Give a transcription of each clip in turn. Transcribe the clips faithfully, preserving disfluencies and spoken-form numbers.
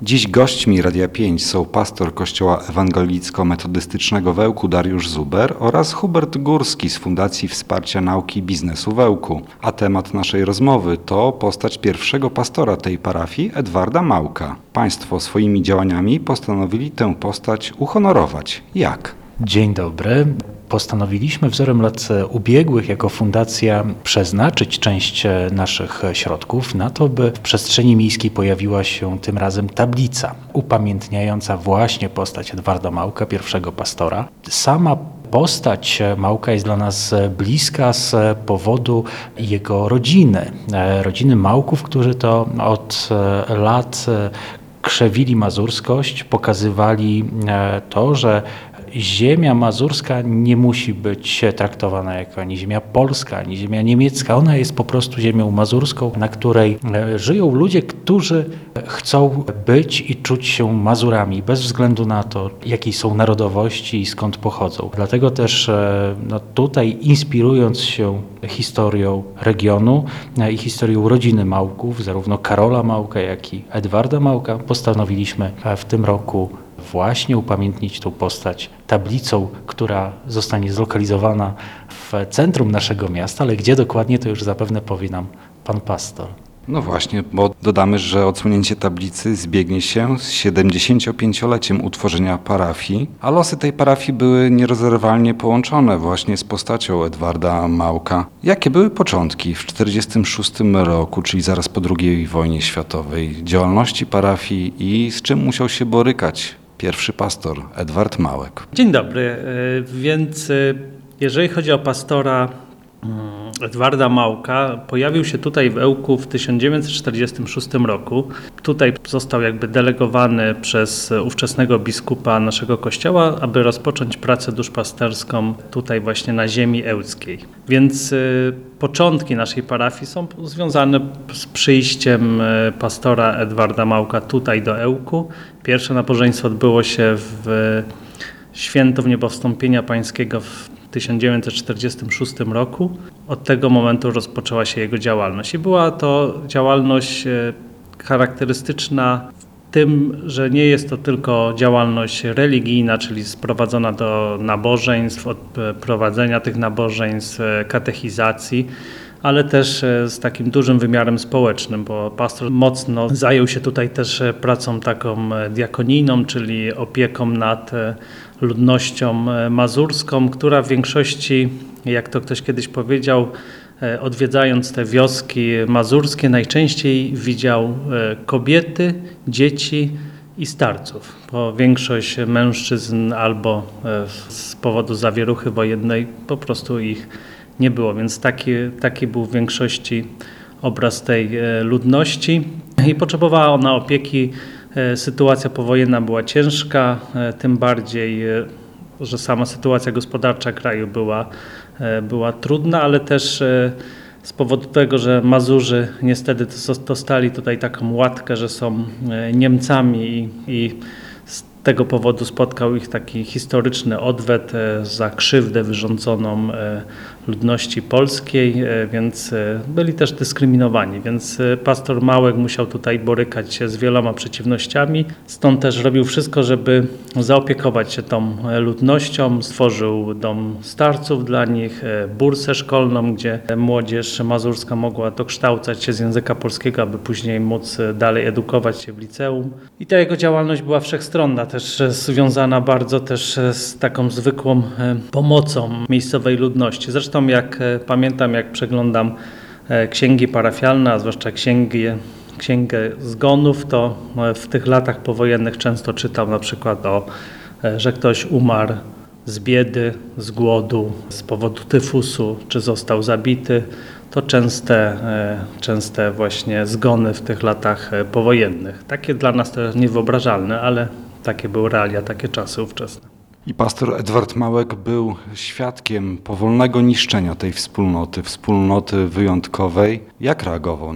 Dziś gośćmi Radia pięć są pastor Kościoła Ewangelicko-Metodystycznego w Ełku Dariusz Zuber oraz Hubert Górski z Fundacji Wsparcia Nauki i Biznesu w Ełku. A temat naszej rozmowy to postać pierwszego pastora tej parafii, Edwarda Małka. Państwo swoimi działaniami postanowili tę postać uhonorować. Jak? Dzień dobry. Postanowiliśmy wzorem lat ubiegłych jako fundacja przeznaczyć część naszych środków na to, by w przestrzeni miejskiej pojawiła się tym razem tablica upamiętniająca właśnie postać Edwarda Małka, pierwszego pastora. Sama postać Małka jest dla nas bliska z powodu jego rodziny. Rodziny Małków, którzy to od lat krzewili mazurskość, pokazywali to, że ziemia mazurska nie musi być traktowana jako ani ziemia polska, ani ziemia niemiecka. Ona jest po prostu ziemią mazurską, na której żyją ludzie, którzy chcą być i czuć się Mazurami, bez względu na to, jakiej są narodowości i skąd pochodzą. Dlatego też no, tutaj, inspirując się historią regionu i historią rodziny Małków, zarówno Karola Małka, jak i Edwarda Małka, postanowiliśmy w tym roku właśnie upamiętnić tą postać tablicą, która zostanie zlokalizowana w centrum naszego miasta, ale gdzie dokładnie, to już zapewne powie nam pan pastor. No właśnie, bo dodamy, że odsłonięcie tablicy zbiegnie się z siedemdziesięciopięcioleciem utworzenia parafii, a losy tej parafii były nierozerwalnie połączone właśnie z postacią Edwarda Małka. Jakie były początki w czterdziestym szóstym roku, czyli zaraz po drugiej wojnie światowej, działalności parafii i z czym musiał się borykać pierwszy pastor Edward Małek? Dzień dobry, więc jeżeli chodzi o pastora Edwarda Małka, pojawił się tutaj w Ełku w tysiąc dziewięćset czterdziestym szóstym roku. Tutaj został jakby delegowany przez ówczesnego biskupa naszego kościoła, aby rozpocząć pracę duszpasterską tutaj właśnie na ziemi ełckiej. Więc y, początki naszej parafii są związane z przyjściem y, pastora Edwarda Małka tutaj do Ełku. Pierwsze nabożeństwo odbyło się w święto Wniebowstąpienia Pańskiego w tysiąc dziewięćset czterdziestym szóstym roku. Od tego momentu rozpoczęła się jego działalność i była to działalność charakterystyczna w tym, że nie jest to tylko działalność religijna, czyli sprowadzona do nabożeństw, od prowadzenia tych nabożeństw, katechizacji, ale też z takim dużym wymiarem społecznym, bo pastor mocno zajął się tutaj też pracą taką diakonijną, czyli opieką nad ludnością mazurską, która w większości, jak to ktoś kiedyś powiedział, odwiedzając te wioski mazurskie, najczęściej widział kobiety, dzieci i starców, bo większość mężczyzn albo z powodu zawieruchy wojennej po prostu ich nie było, więc taki, taki był w większości obraz tej ludności i potrzebowała ona opieki. Sytuacja powojenna była ciężka, tym bardziej, że sama sytuacja gospodarcza kraju była, była trudna, ale też z powodu tego, że Mazurzy niestety dostali tutaj taką łatkę, że są Niemcami i, i z tego powodu spotkał ich taki historyczny odwet za krzywdę wyrządzoną ludności polskiej, więc byli też dyskryminowani, więc pastor Małek musiał tutaj borykać się z wieloma przeciwnościami, stąd też robił wszystko, żeby zaopiekować się tą ludnością, stworzył dom starców dla nich, bursę szkolną, gdzie młodzież mazurska mogła dokształcać się z języka polskiego, aby później móc dalej edukować się w liceum. I ta jego działalność była wszechstronna, też związana bardzo też z taką zwykłą pomocą miejscowej ludności. Zresztą jak pamiętam, jak przeglądam księgi parafialne, a zwłaszcza księgi, księgę zgonów, to w tych latach powojennych często czytam na przykład o, że ktoś umarł z biedy, z głodu, z powodu tyfusu, czy został zabity. To częste, częste właśnie zgony w tych latach powojennych. Takie dla nas to jest niewyobrażalne, ale takie były realia, takie czasy ówczesne. I pastor Edward Małek był świadkiem powolnego niszczenia tej wspólnoty, wspólnoty wyjątkowej. Jak reagował na to?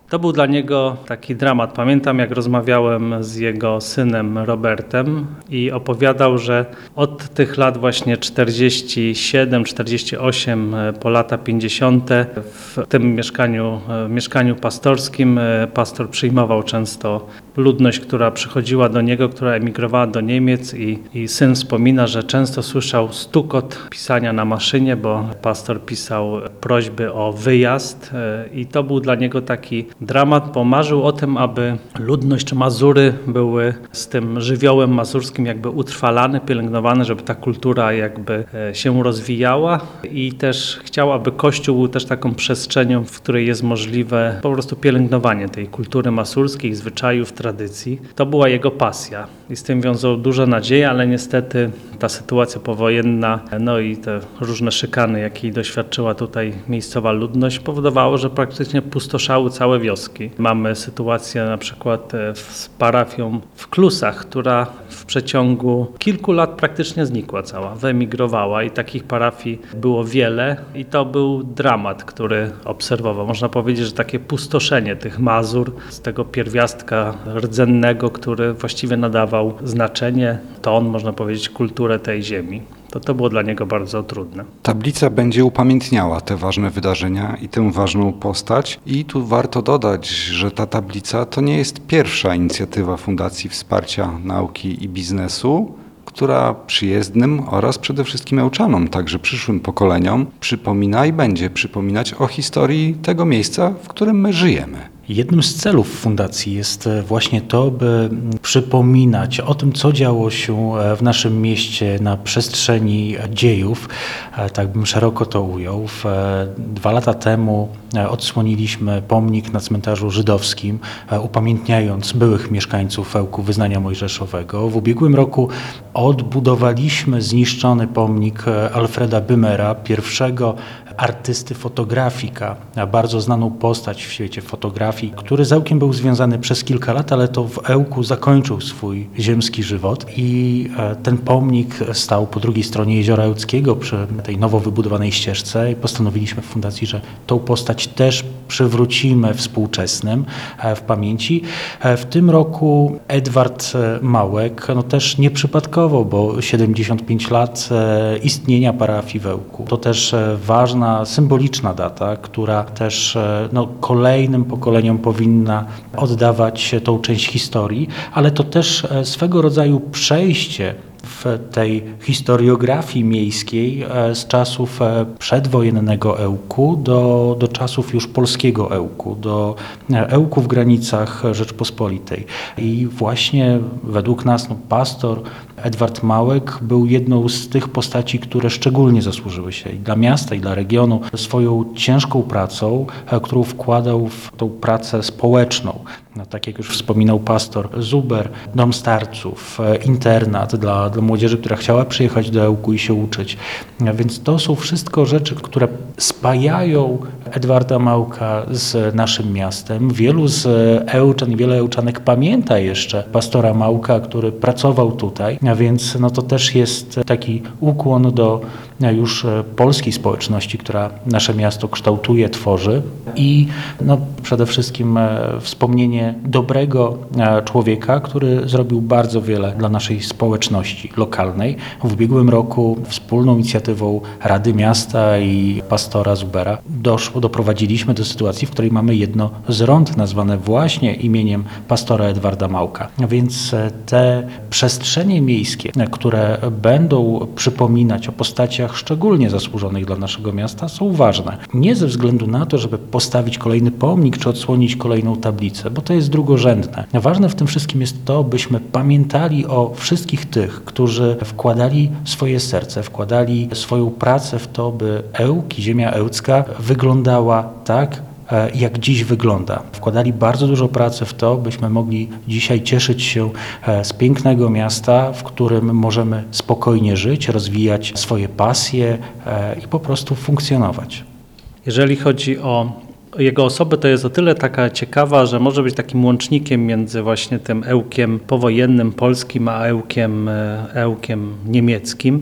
To był dla niego taki dramat. Pamiętam, jak rozmawiałem z jego synem Robertem i opowiadał, że od tych lat właśnie czterdzieści siedem, czterdzieści osiem po lata pięćdziesiąte w tym mieszkaniu, mieszkaniu pastorskim pastor przyjmował często ludność, która przychodziła do niego, która emigrowała do Niemiec i, i syn wspomina, że często słyszał stukot pisania na maszynie, bo pastor pisał prośby o wyjazd i to był dla niego taki dramat, bo marzył o tym, aby ludność czy Mazury były z tym żywiołem mazurskim jakby utrwalane, pielęgnowane, żeby ta kultura jakby się rozwijała i też chciał, aby Kościół był też taką przestrzenią, w której jest możliwe po prostu pielęgnowanie tej kultury mazurskiej, zwyczajów, tradycji. To była jego pasja i z tym wiązał duże nadzieje, ale niestety ta sytuacja powojenna, no i te różne szykany, jakiej doświadczyła tutaj miejscowa ludność, powodowało, że praktycznie pustoszały całe wioski. Mamy sytuację na przykład z parafią w Klusach, która w przeciągu kilku lat praktycznie znikła cała, wyemigrowała i takich parafii było wiele i to był dramat, który obserwował. Można powiedzieć, że takie pustoszenie tych Mazur z tego pierwiastka rdzennego, który właściwie nadawał znaczenie, ton, można powiedzieć, kulturę tej ziemi. To, to było dla niego bardzo trudne. Tablica będzie upamiętniała te ważne wydarzenia i tę ważną postać. I tu warto dodać, że ta tablica to nie jest pierwsza inicjatywa Fundacji Wsparcia Nauki i Biznesu, która przyjezdnym oraz przede wszystkim Ełczanom, także przyszłym pokoleniom, przypomina i będzie przypominać o historii tego miejsca, w którym my żyjemy. Jednym z celów fundacji jest właśnie to, by przypominać o tym, co działo się w naszym mieście na przestrzeni dziejów, tak bym szeroko to ujął. Dwa lata temu odsłoniliśmy pomnik na cmentarzu żydowskim, upamiętniając byłych mieszkańców Ełku Wyznania Mojżeszowego. W ubiegłym roku odbudowaliśmy zniszczony pomnik Alfreda Bymera, pierwszego artysty fotografika, bardzo znaną postać w świecie fotografii, który z Ełkiem był związany przez kilka lat, ale to w Ełku zakończył swój ziemski żywot i ten pomnik stał po drugiej stronie Jeziora Ełckiego przy tej nowo wybudowanej ścieżce i postanowiliśmy w fundacji, że tą postać też przywrócimy współczesnym w pamięci. W tym roku Edward Małek, no też nieprzypadkowo, bo siedemdziesiąt pięć lat istnienia parafii w Ełku. To też ważna, symboliczna data, która też no, kolejnym pokoleniom powinna oddawać tą część historii, ale to też swego rodzaju przejście w tej historiografii miejskiej z czasów przedwojennego Ełku do, do czasów już polskiego Ełku, do Ełku w granicach Rzeczpospolitej. I właśnie według nas no, pastor Edward Małek był jedną z tych postaci, które szczególnie zasłużyły się i dla miasta, i dla regionu swoją ciężką pracą, którą wkładał w tą pracę społeczną. No, tak jak już wspominał pastor Zuber, dom starców, internat dla, dla młodzieży, która chciała przyjechać do Ełku i się uczyć. Więc to są wszystko rzeczy, które spajają Edwarda Małka z naszym miastem. Wielu z Ełczan i wiele Ełczanek pamięta jeszcze pastora Małka, który pracował tutaj, a więc no, to też jest taki ukłon do już polskiej społeczności, która nasze miasto kształtuje, tworzy i no, przede wszystkim wspomnienie dobrego człowieka, który zrobił bardzo wiele dla naszej społeczności lokalnej. W ubiegłym roku wspólną inicjatywą Rady Miasta i pastora Zubera doszło, doprowadziliśmy do sytuacji, w której mamy jedno z rond nazwane właśnie imieniem pastora Edwarda Małka. Więc te przestrzenie miejskie, które będą przypominać o postaciach szczególnie zasłużonych dla naszego miasta, są ważne. Nie ze względu na to, żeby postawić kolejny pomnik czy odsłonić kolejną tablicę, bo to jest drugorzędne. Ważne w tym wszystkim jest to, byśmy pamiętali o wszystkich tych, którzy wkładali swoje serce, wkładali swoją pracę w to, by Ełk i ziemia ełcka wyglądała tak, jak dziś wygląda. Wkładali bardzo dużo pracy w to, byśmy mogli dzisiaj cieszyć się z pięknego miasta, w którym możemy spokojnie żyć, rozwijać swoje pasje i po prostu funkcjonować. Jeżeli chodzi o jego osobę, to jest o tyle taka ciekawa, że może być takim łącznikiem między właśnie tym Ełkiem powojennym polskim, a Ełkiem, Ełkiem niemieckim.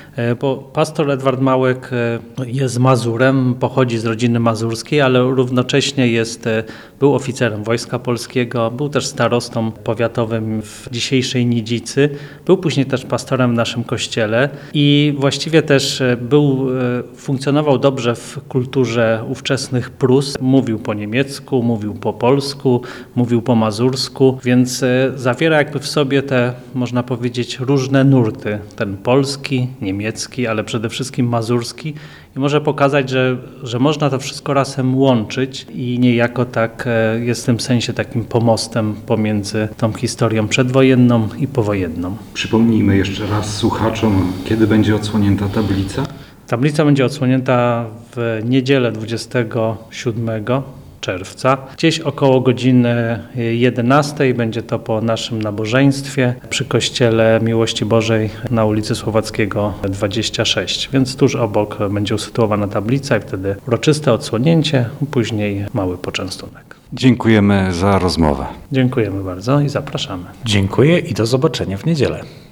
bo pastor Edward Małek jest Mazurem, pochodzi z rodziny mazurskiej, ale równocześnie jest, był oficerem Wojska Polskiego, był też starostą powiatowym w dzisiejszej Nidzicy, był później też pastorem w naszym kościele i właściwie też był, funkcjonował dobrze w kulturze ówczesnych Prus. Mówił po niemiecku, mówił po polsku, mówił po mazursku, więc zawiera jakby w sobie te, można powiedzieć, różne nurty. Ten polski, niemiecki, ale przede wszystkim mazurski i może pokazać, że, że można to wszystko razem łączyć i niejako tak jest w tym sensie takim pomostem pomiędzy tą historią przedwojenną i powojenną. Przypomnijmy jeszcze raz słuchaczom, kiedy będzie odsłonięta tablica? Tablica będzie odsłonięta w niedzielę dwudziestego siódmego czerwca. Gdzieś około godziny jedenastej będzie to po naszym nabożeństwie przy Kościele Miłości Bożej na ulicy Słowackiego dwadzieścia sześć, więc tuż obok będzie usytuowana tablica i wtedy uroczyste odsłonięcie, później mały poczęstunek. Dziękujemy za rozmowę. Dziękujemy bardzo i zapraszamy. Dziękuję i do zobaczenia w niedzielę.